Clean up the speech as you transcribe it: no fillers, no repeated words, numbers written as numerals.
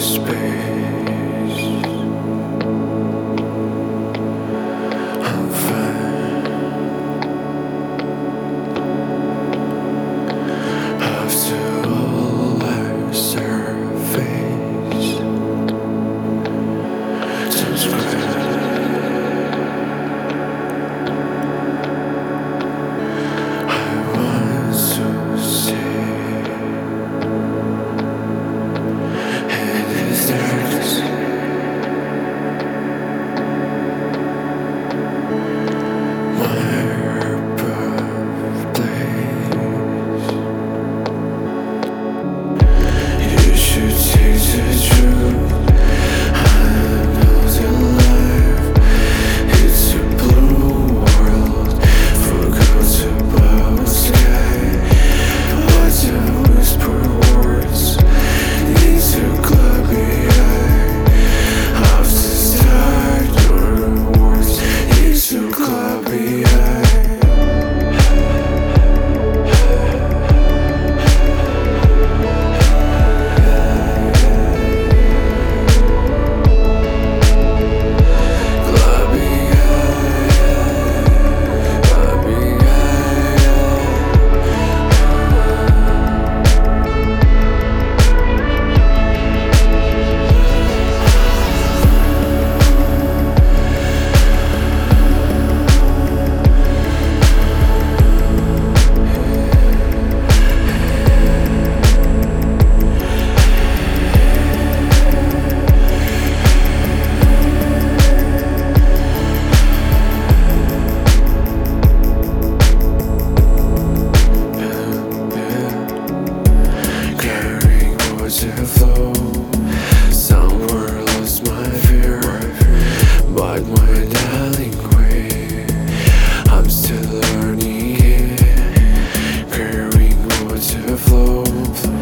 space. I'm fine. After all our surface, subscribe. I want to say, it is darkness. My birthplace. You should taste the truth. I'm not alive. It's a blue world. Forgot about sky. But the whisper words need to close me eye. Have to start your words need to close me eye. To flow, somewhere lost my fear, but my darling way, I'm still learning it. Carrying water flow.